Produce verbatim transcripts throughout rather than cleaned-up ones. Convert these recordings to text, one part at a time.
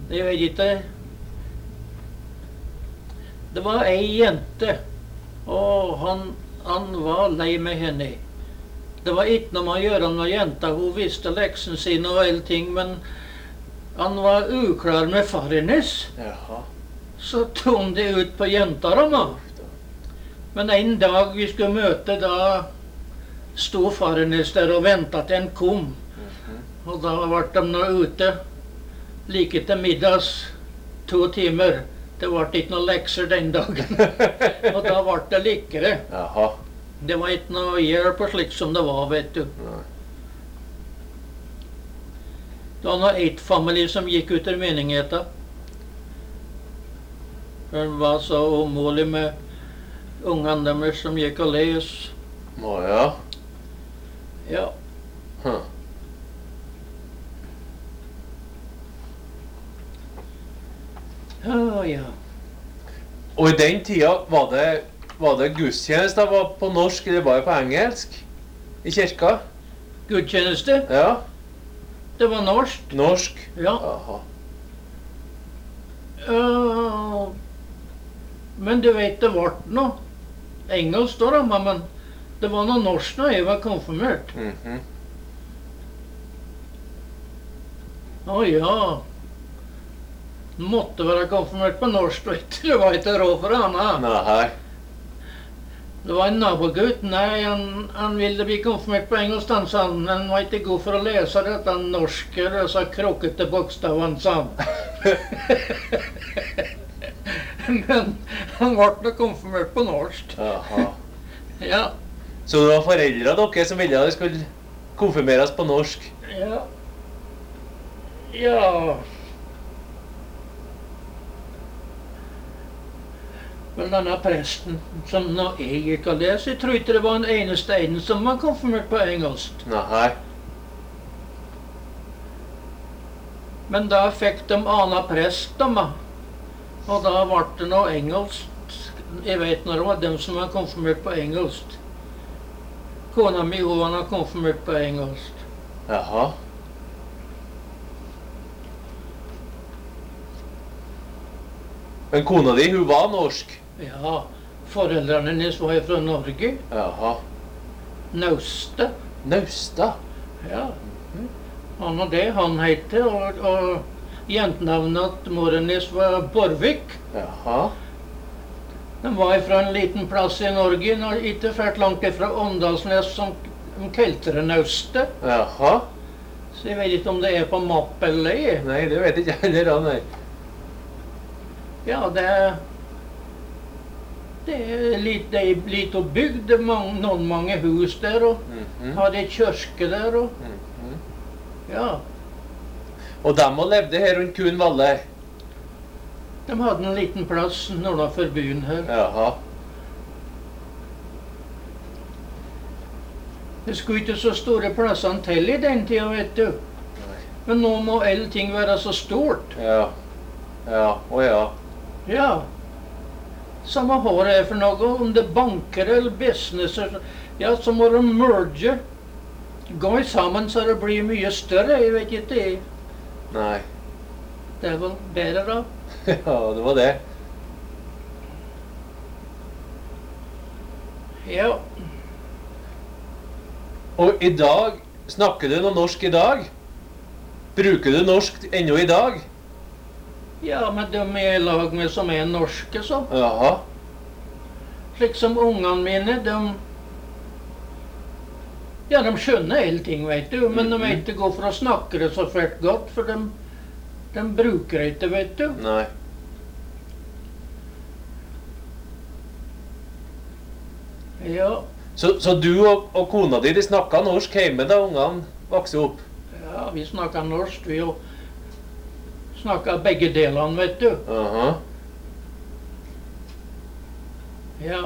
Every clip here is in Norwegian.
Jeg vet ikke. Det var ei jente, og han, han var lei med henne. Det var ikke noe med å gjøre med jenta, hun visste leksen sin og alle ting, men han var uklar med far hennes. Jaha. Så tog han det ut på jenta da. Men en dag vi skulle møte, da stod far hennes der og ventet til en kom. Og da var de nå ute like til middags, to timer. Det var ikke noen lekser den dagen. Og da var det likere. Jaha. Det var ikke noe hjelp og slik som det var, vet du. Nei. Det var noe ett familie som gikk ut av menigheten. Den var så umulig med ungene deres som gikk og les. Å ja. Ja. Hm. Ja, ja. Og i den tida var det, var det gudstjeneste var på norsk, eller var det på engelsk? I kirka? Gudstjeneste? Ja. Det var norsk. Norsk? Ja. Jaha. Uh, men du vet, det var noe engelsk da, men det var noe norsk når jeg var konfirmert. Mhm. Å ja. Måtte være konfirmert på norsk, vet du. Det var ikke råd for han. Nei. Det var en nabogutt. Nei, han, han ville bli konfirmert på engelsk, han sa han. Han var ikke god for å lese dette norske, disse krokkete bokstavene, sa han. Men han ble nok konfirmert på norsk. Jaha. Ja. Så det var foreldre dere som ville at det skulle konfirmeres på norsk? Ja. Ja. Men denne presten som nå jeg gikk og leste, jeg tror ikke det var en eneste en som var konfirmert på engelsk. Nei. Men da fikk de annen prest, de. Og da ble det noe engelsk. Jeg vet når det var dem som var konfirmert på engelsk. Kona mi, hun var konfirmert på engelsk. Jaha. Men kona di, hun var norsk? Ja, foreldrene hennes var fra Norge. Jaha. Nausta. Nausta? Ja. Han og det han heter, og, og jentenavnet til moren hennes var Borvik. Jaha. De var fra en liten plass i Norge, ikke fælt langt fra Åndalsnes, som Kelterenauste. Jaha. Så jeg vet ikke om det er på mapp eller ei. Nei, det vet ikke jeg heller, nei. Ja, det er, det er litt, det er litt og bygd, det er mange, noen mange hus der, og Mhm. har et kjørske der, og Mhm. ja, Og dem og levde her rundt Kun Valle? de hadde en liten plass nordenfor byen her. Jaha. Det skulle ikke så store plassene til i den tida, vet du. Nei. Men nå må alle ting være så stort. Ja. Ja, å ja. Ja. Samme hva det er for noe, om det er banker eller businesser, ja, så må de merge. Gå sammen så det blir mye større, jeg vet ikke det. Nei. Det er vel bedre da. Ja, det var det. Ja. Og i dag, snakker du noe norsk i dag? Bruker du norsk ennå i dag? Ja, men de er i lag med som er norske, så. Jaha. Slik som ungene mine, de... Ja, de skjønner hele ting, vet du, men de er ikke gå for å snakke det så fælt godt, for de, de bruker det ikke, vet du. Nei. Ja, Så, så du og, og kona di, de snakket norsk hjemme da ungene vokste opp? ja, vi snakker norsk, vi jo snakker begge delene, vet du. Aha. Ja.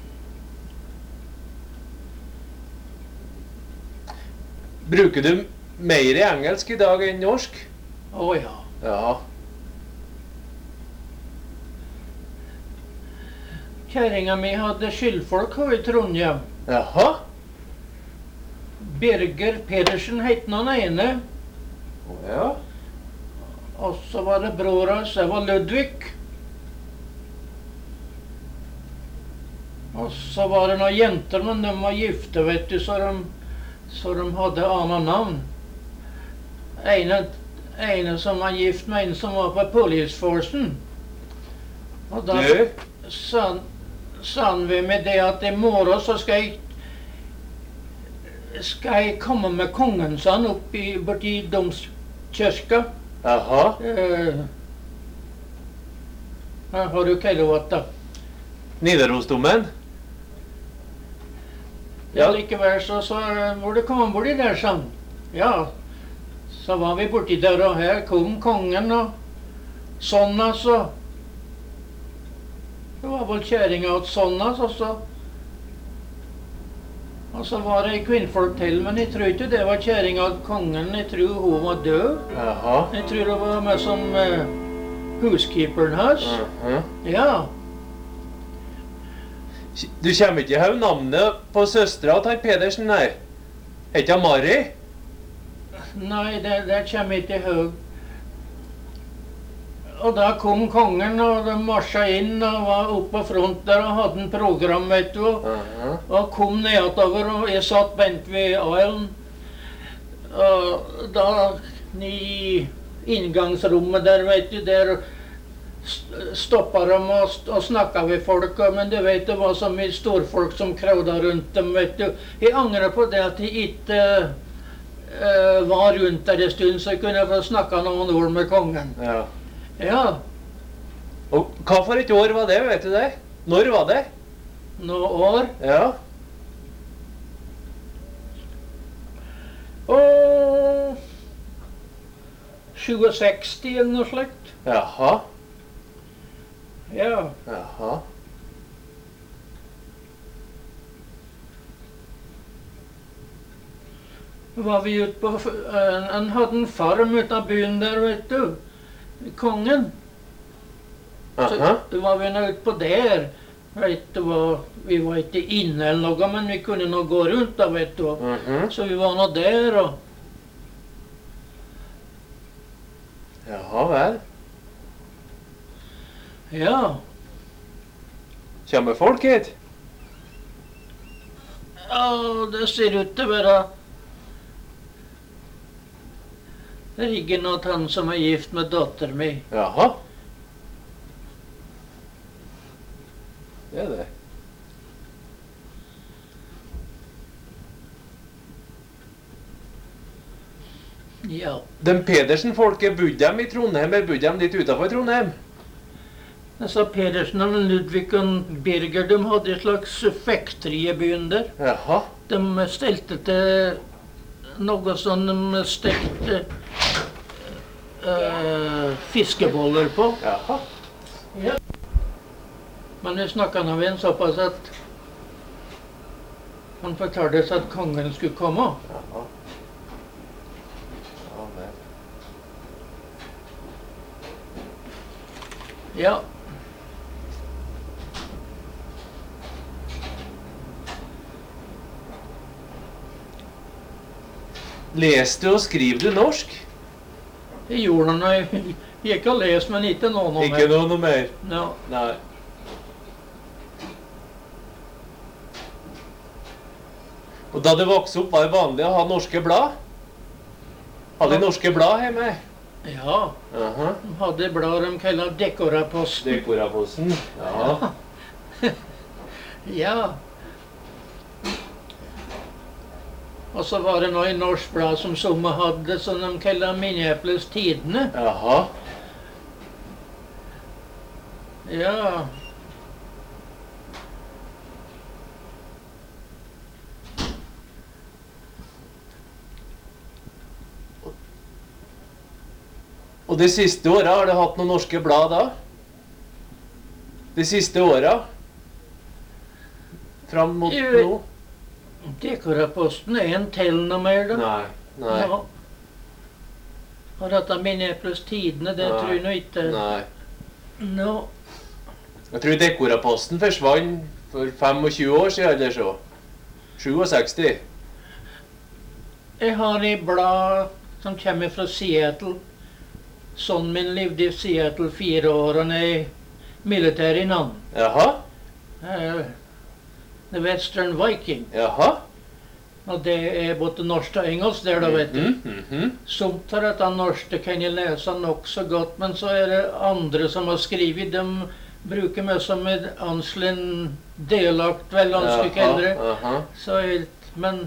Bruker du mer i engelsk i dag enn norsk? Å ja. Ja. Kjæringa mi hadde skyldfolk her i Trondheim. Jaha. Birger Pedersen het han ene. Å ja. Og så var det bror hans, det var Ludvig. Og så var det noen jenter, men de var gifte, vet du, så de, så de hadde annet navn. Ene, ene som var gift med en som var på policeforcen. Og da sa, sa han ved meg det at i morgen så skal jeg skal jeg komme med kongen, sa han, opp i, borti domskirka. Jaha. Eh, her har du Keilovatt da. Nidarosdomen? Ja, likevel så sa hvor det kom borti der, sa han. Ja, så var vi borti der, og her kom kongen, og sånn altså. Det var vel kjæringa åt sånn altså, så. Og så var det kvinnfolk til, men jeg tror ikke det var kjæringa åt kongen, jeg tror hun var død. Jaha. Jeg tror hun var med som uh, housekeeperen hans. Uh-huh. Ja. Du kommer ikke til navnet på søstera til Pedersen, nei? Heter hun Mari? Nei, det, det kommer jeg ikke ihåg. Og da kom kongen, og de marsja inn og var oppe på front der og hadde en program, vet du. Uh-huh. Og kom nedover, og jeg satt bent ved aislen. Og da i inngangsrommet der, vet du, der stoppa de og, og snakka med folk. Men du vet, det var så mye storfolk som krauda rundt dem, vet du. Jeg angrer på det at jeg ikke uh, var rundt der en stund, så jeg kunne få snakka noen ord med kongen. Ja. Ja. Og hva for et år var det, vet du det? Når var det? Noen år. Ja. Og sekstisju eller noe slikt. Jaha. Ja. Jaha. Var vi ute på, han hadde en farm ut av byen der, vet du. Kongen. Så Aha. var vi nå ute på der. Vet du hva, vi var ikke inne eller noe, men vi kunne nå gå rundt da, vet du. Mhm. Så vi var nå der, og Jaha vel. ja. Kommer folk hit? Ja, det ser ut til å være Riggen åt han som er gift med datter mi. Jaha. Det er det. Ja. Den Pedersen-folket, bodde dem i Trondheim, eller bodde dem litt utenfor Trondheim? Så Pedersen og Ludvig og Birger, de hadde et slags factory i byen der. Jaha. De stelte til noe sånn de stekte uh, fiskeboller på. Jaha. Ja. Men vi snakket nå med en såpass at han fortalte oss at kongen skulle komme. Jaha. Ja vel. Ja. Leser du og skriver du norsk? Jeg gjorde det når jeg gikk og leste, men ikke noe noe Ikke noe, noe mer? Ja. Nei. Og da du vokste opp, var det vanlig å ha norske blad? Hadde de norske blad hjemme? Ja. Aha. De hadde blad de kalte Dekoraposten. Dekoraposten. Ja. Ja. Og så var det noe i norsk blad som somme hadde, som de kalte Minneapolis Tidene. Jaha. Ja. Og de siste åra, har du hatt noen norske blad da? De siste åra? Fram mot Jo. nå? Dekoraposten er en til noe mer, da. Nei. Nei. Ja. Og dette Minneapolis Tidene, det Nei. tror jeg nå ikke. Nei. Nå. Jeg tror Dekoraposten forsvant for tjuefem år siden, eller så. sekstisju. Jeg har et blad som kommer fra Seattle, Sønnen min levde i Seattle fire år, han er i militæret innan. Jaha, Eh, The Western Viking. jaha. Og det er både norsk og engelsk der, da, vet du. Mhm, mhm. Somt av dette norske kan jeg lese nok så godt, men så er det andre som har skrivet. De bruker meg som et anslått delakt, vel, han skulle kalle det. Jaha, Så jeg, men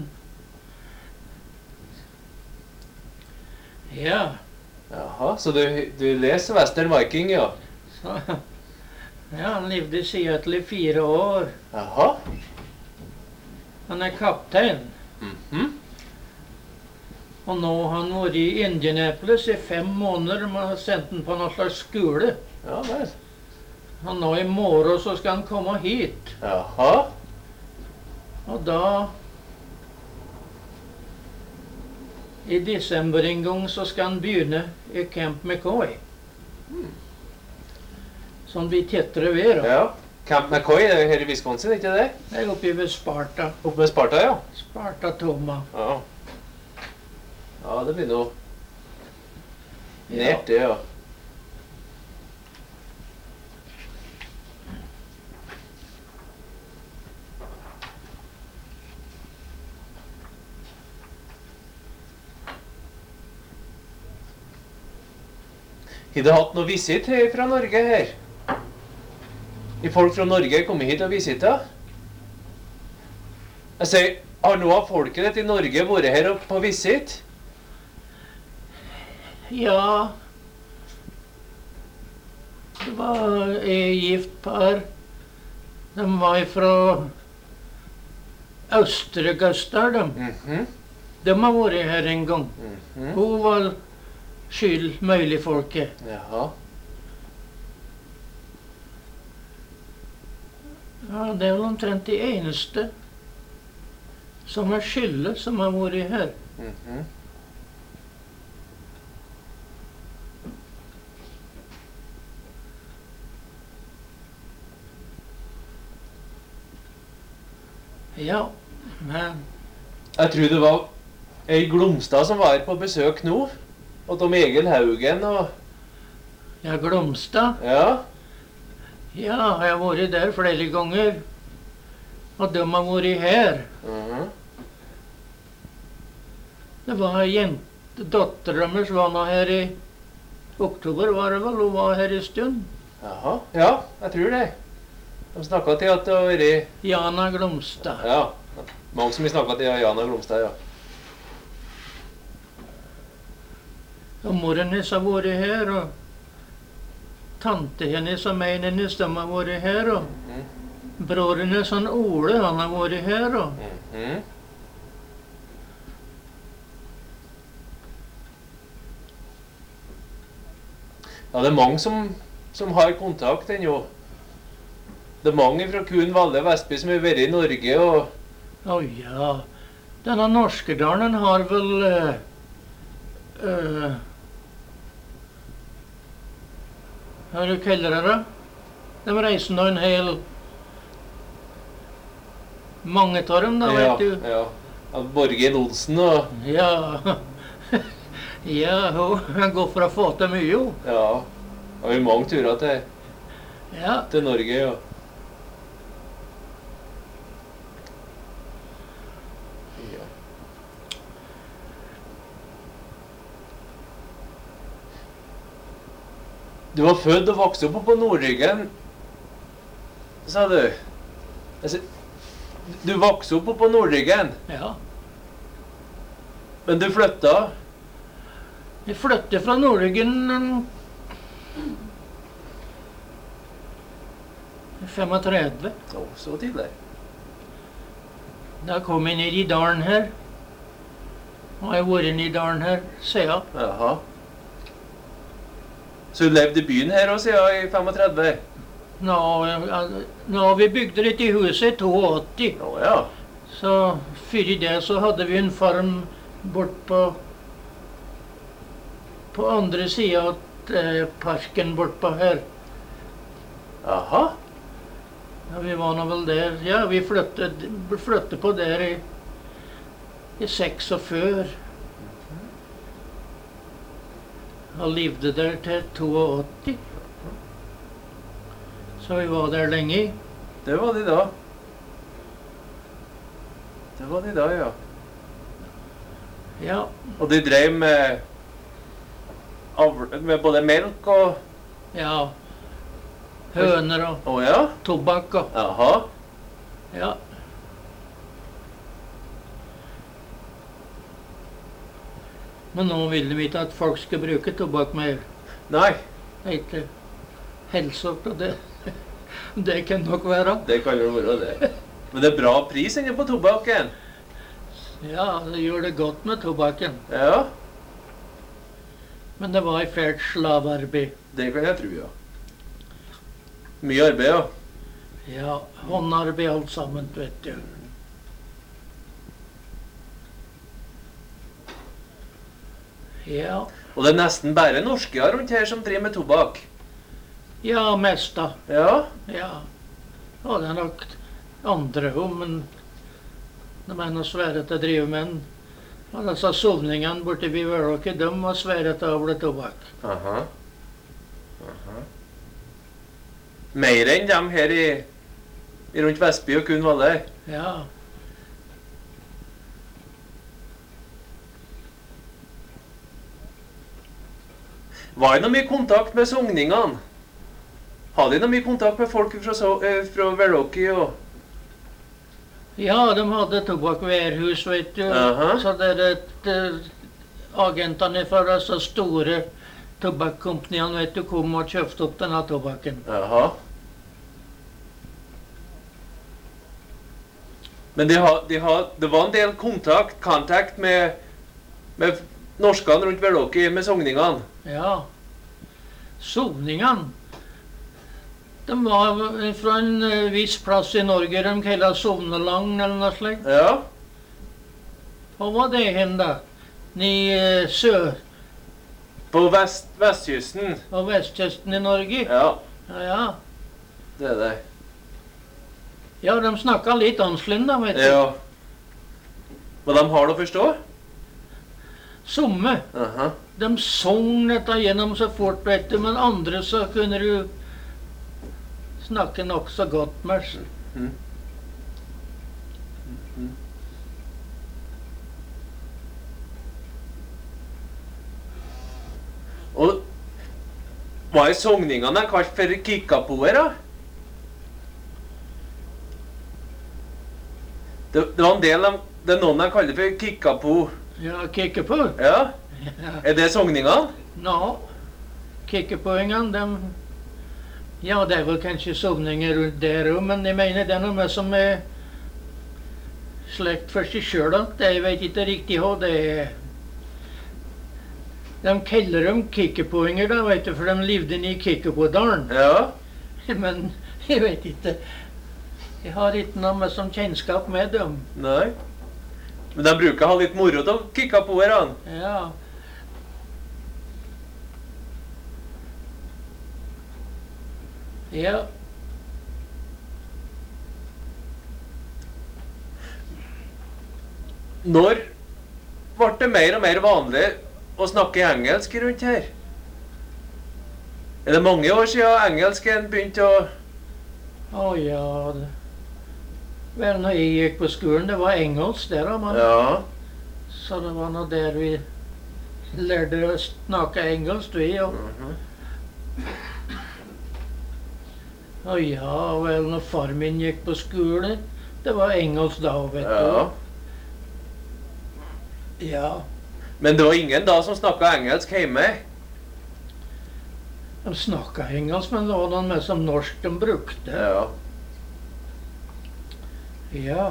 ja, jaha. Så du, du leser Western Viking, ja? så ja, han levde i Seattle i fire år. Jaha. Han er kaptein. Mhm. Og nå har han vært i Indianapolis i fem måneder. Man har sendt han på noen slags skole. Ja vel. Og nå i morgen så skal han komme hit. Jaha. Og da i desember en gang så skal han begynne i Camp McCoy. Som blir tettere ved. Da. Ja. Camp McCoy, det er her i Wisconsin, ikke det? Det er oppe ved Sparta. Oppe med Sparta, ja. Sparta Toma. Ja. Ja, det blir noe Ja. nært det, ja. Har du hatt noe visitt her fra Norge her? Er folk fra Norge kommet hit og visitta? Jeg sier, har noe av folket ditt i Norge vært her og på visitt? Ja, det var et gift par. De var fra Østre Gøstar, de. Mhm, De har vært her en gang. mhm. Hun var skyld møyligfolket. Jaha. Ja, det er vel omtrent de eneste som er skylde som har vært her. Mhm. Ja, men Jeg tror det var ei Glomstad som var her på besøk nå. Og Tom Egil Haugen og ja, Glomstad. Ja. Ja, jeg har vært der flere ganger. Og de har vært her. Mhm. Det var ei jente, datteren deres var nå her i oktober, var det vel? Hun var her en stund. Jaha. Ja, jeg tror det. De snakka til at det har vært Jana Glomstad. Ja. Mange som har snakka til Jana Glomstad, ja. Og moren hennes har vært her, og tante hennes og meg hennes, de har vært her, og Mhm. broren hennes, han Ole, han har vært her, og Mhm. Ja, det er mange som, som har kontakt ennå. Det er mange fra Kuhn Valle Vestby som har vært i Norge og å ja, denne Norskedalen har vel eh, eh, hva du kaller det da? De reiser nå en hel mange tar dem da, ja, vet du. ja. Ja, Borgen Olsen og Ja, ja, hun går for å få til mye, jo. Ja. Det har jo mange turer til, Ja, til Norge, ja. Ja. Du var født og vokst opp på Nordryggen, sa du. Altså, du vokste opp på Nordryggen, ja. men du flytta. Vi flyttet fra Nordryggen en femogtredve. Å, så tidlig. Da kom jeg ned i dalen her. Og jeg har vært nede i dalen her siden. Jaha. Så du levde i byen her også siden i femogtredve? Nå, ja, nå har vi bygd dette huset i åttito. Å ja. Så før det så hadde vi en farm bort på på andre siden av eh, parken bort på her. Jaha. Ja, vi var nå vel der. Ja, vi flyttet, flyttet på der i, i seks og før. Han levde der til åttito. Så vi var der lenge. Det var de da. Det var de da, ja. Ja, Og de drev med, avl- med både melk og... ja. Høner og Å ja? tobakk og Jaha. ja. Men nå vil de ikke at folk skal bruke tobakk mer. Nei, Det er ikke helsort, og det, det kan nok være. det kan jo være det. Men det er bra pris inne på tobakken. Ja, det gjør det godt med tobakken. Ja, Men det var i fælt slavearbeid. det kan jeg tro, ja. Mye arbeid, ja. Ja, håndarbeid alt sammen, vet du. Ja, Og det er nesten bare norske rundt her som driver med tobakk. ja, mest da. Ja, Ja. Og det er nok andre òg, men de er noe svære til å drive med den. Og disse sovningene borte ved Vølåker, de var svære til å avle tobakk. aha. Aha. Mer enn dem her i, i rundt Vestby og kun Valle. Ja. Var det noe mye kontakt med sogningene? Hadde de noe mye kontakt med folk fra, so eh, fra Vølåker og... Ja, de hadde tobakkværhus, vet du. Aha. Så det er et, eh, agentene fra disse store tobakkompaniene, vet du, kom og kjøpte opp denne tobakken. Jaha. Men de har, de har, det var en del kontakt, kontakt med, med norskene rundt Vølåker, med sogningene. Ja. Sovningene, de var fra en eh, viss plass i Norge, de kallet Sovnelang eller noe slikt. Ja. Hva var det hen da? Ni eh, sør- På vest, vestkysten. og vestkysten i Norge? Ja, Ja, ja. det er det. Ja, de snakket litt annerledes da, vet du. Ja. Men de har det å forstå? Somme, Aha. de sang dette gjennom så fort, vet du, men andre så kunne du snakke nok så godt med. Mm. Mm. Og hva er sogningene kalt for kikkapoer, da? Det, det var en del av, det er noen de kaller for kikkapo. Ja, kikke på. Ja, Ja. er det sogningene? Nå, kikkepåingene, de... Ja, det er vel kanskje sovninger rundt der også, men jeg mener det er noe med som er slekt for seg selv, at jeg vet ikke riktig hva det er. De kaller dem kikkepåinger da, vet du, for de levde inne i Kikkepådalen. Ja. Men jeg vet ikke. Jeg har ikke noe med som kjennskap med dem. Nei. Men de bruker å ha litt moro til kikkapoerne. Ja. Ja. Når ble det mer og mer vanlig å snakke engelsk rundt her? Er det mange år siden engelsken begynte å... Å ja, det... Vel, når jeg gikk på skolen, det var engelsk der, da, man. Ja. Så det var nå der vi lærte å snakke engelsk, vi, og... Mhm. Å ja, vel, når far min gikk på skole, det var engelsk da, vet Ja. du. Ja. Men det var ingen da som snakket engelsk hjemme? De snakket engelsk, men det var noe med som norsk de brukte. Ja. Ja.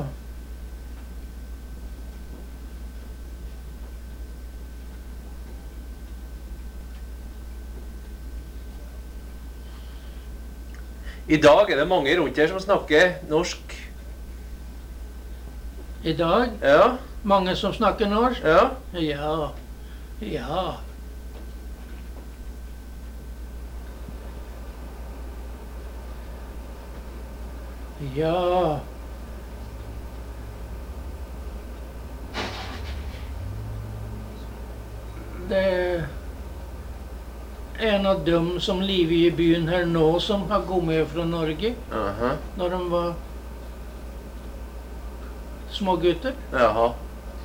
I dag er det mange rundt her som snakker norsk. I dag, Ja, mange som snakker norsk. ja. Ja. Ja. Ja. Det en av dem som lever i byen her nå, som har gått med fra Norge, Aha. når de var små gutter. Jaha.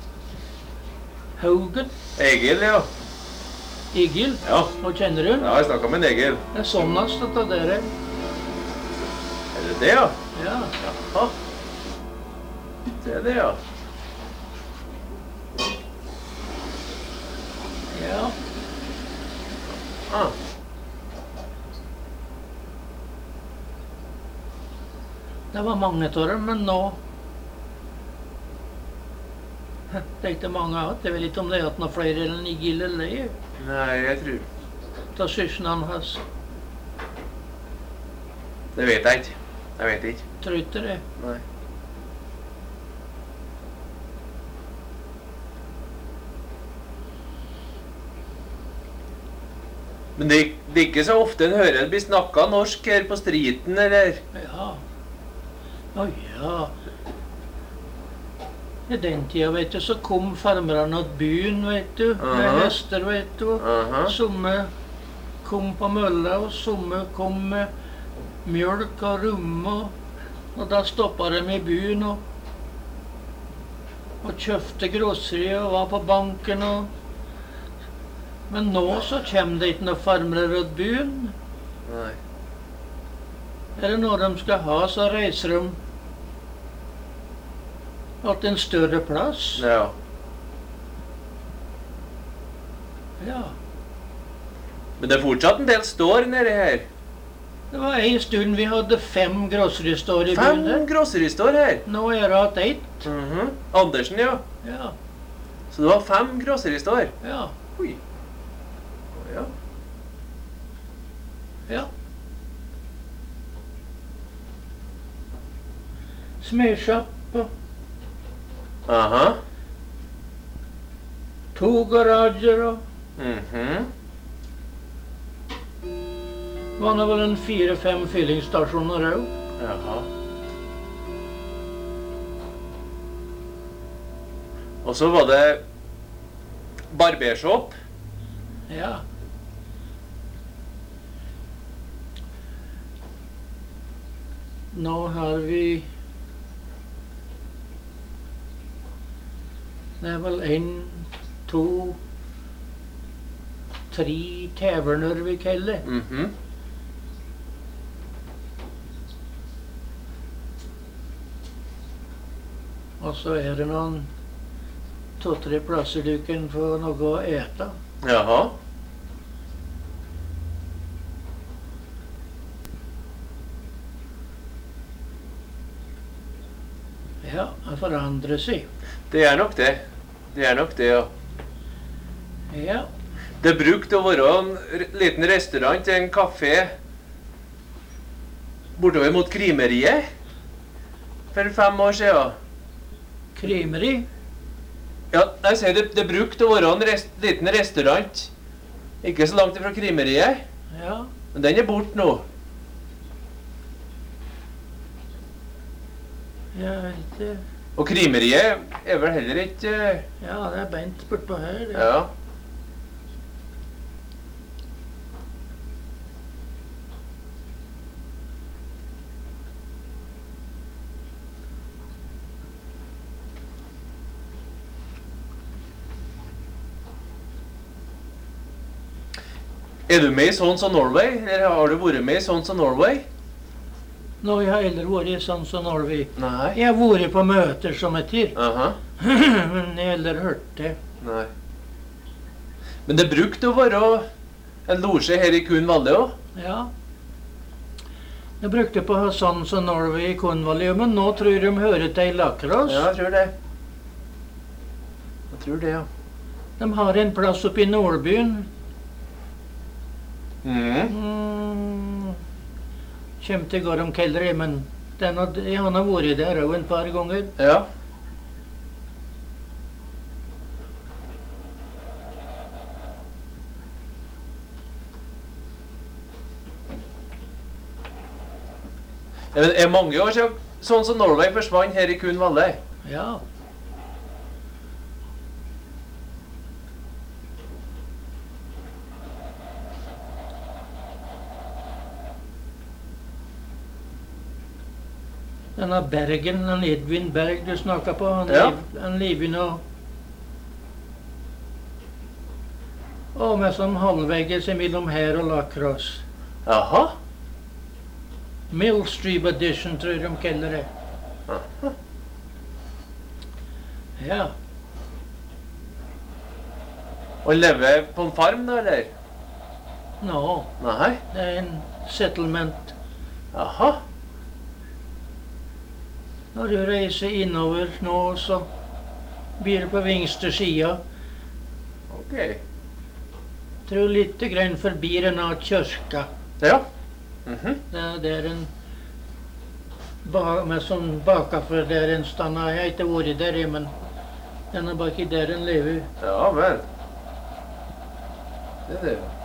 Haugen, Egil, ja. Egil, Ja. og kjenner du? Ja, jeg snakket med en Egil. Det er sånnast dette der. Er det det, ja? Ja. Jaha. Det er det, ja. Ja. Ah. Det var mange av dem, men nå det er ikke mange av. Jeg vet ikke om det er noen flere enn Egil eller det. Nei, jeg tror... Ta søsken hans. Det vet jeg ikke. Jeg vet ikke. Tror ikke det. Nei. Men det, det er ikke så ofte en hører det blir snakket norsk her på striten, eller? Ja. Å ja. I den tida, vet du, så kom farmerne til byen, vet du, med Aha. hester, vet du. Aha. Somme kom på mølla, og somme kom med mjølk og rumme. Og da stoppet de i byen og, og kjøpte grosseri og var på banken. Og, men nå så kommer det ikke noen farmere til byen. Nei. Er det noe de skal ha, så reiser de til en større plass. Ja. Ja. Men det er fortsatt en del står nede her. Det var en stund vi hadde fem grosseriestår i Fem byen der. grosseristår her. Nå er det hatt ett. Mhm. Andersen, ja. Ja, Så det var fem grosseriestår. ja, Oi. Å, ja. ja. Smedsjapp og Aha. to garasjer og Mhm. var det vel en fire-fem fyllingsstasjoner òg. Jaha. Og så var det barbershop. Ja. Nå har vi Det er vel en, to, tre taverner vi kaller. Mhm. Og så er det noen to-tre plasser du kan få noe å ete. Jaha. Ja, det forandrer seg. Det er nok det. Det er nok det, ja. Ja, Det brukte å være en r- liten restaurant, en kafé, bortover mot Krimeriet. For fem år siden. kremeri. Ja, jeg sier det, det brukte å være en rest, liten restaurant. Ikke så langt ifra Krimeriet. Ja, Men den er bort nå. jeg vet ikke. Og Krimeriet er vel heller ikke... eh, Ja, det er beint bortpå her. det. Ja. Er du med i Sons of Norway? Eller har du vært med i Sons of Norway? Nå, jeg har aldri vært i sånn som Norge. Nei. Jeg har vært på møter som heter, Aha. men jeg har aldri hørt det. Nei. Men det brukte å være en losje her i Kuhn Valle også. Ja. Jeg brukte på å ha sånn som Norway i Cornwall, men nå tror jeg de hører til Lakros. Ja, jeg tror det. Jeg tror det, ja. De har en plass oppe i Nordbyen. Mhm. Mm. Kjem til går om keldre, men den har, jeg har nå vært der også en par ganger. Ja. Det er mange år siden sånn som Norway forsvant her i Kuhn Valle. Ja. Denne Bergen, den Edvin Berg du snakket på, han, Ja. lev, han lever nå og med sånn halvveggis mellom her og Lacrosse. Jaha. Millstream Edition, tror jeg de kaller det. Aha. Ja. Og lever på en farm da, eller? Nå, Nei. det er en settlement. Jaha. Når du reiser innover nå, så blir det på venstre sida. Ok. Tror litt grann forbi denne kirka. Ja. Mhm. Det, det er en ba, med sånn bakafor der en stanna. Jeg har ikke vært der, jeg, men den er baki der en lever. Ja vel. Det er det.